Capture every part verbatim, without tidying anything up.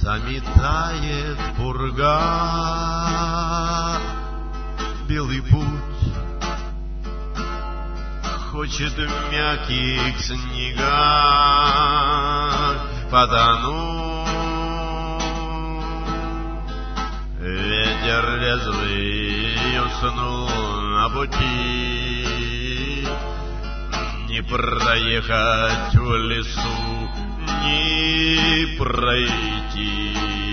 Заметает пурга белый путь, хочет в мягких снегах потонуть. Ветер резвый уснул на пути, не проехать в лесу, не пройти.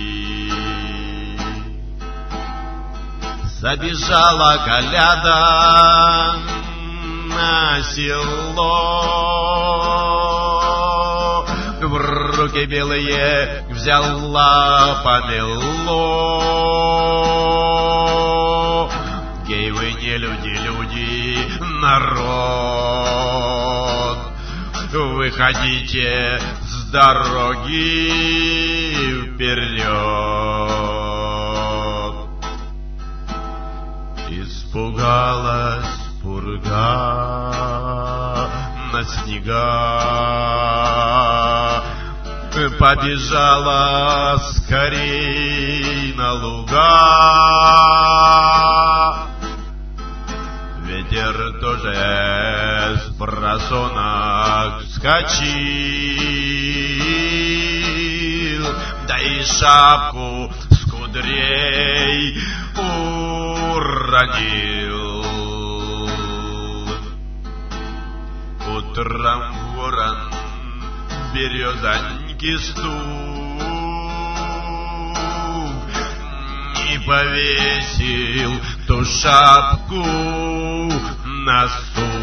Забежала коляда на село, в руки белые взяла помело. Гей, вы не люди, люди, народ, выходите с дороги вперед. Испугалась пурга на снега, побежала скорей на луга. Ветер тоже с просонок вскочил, да и шапку с кудрей уронил. Утром ворон березоньки стук, не повесил ту шапку на сук.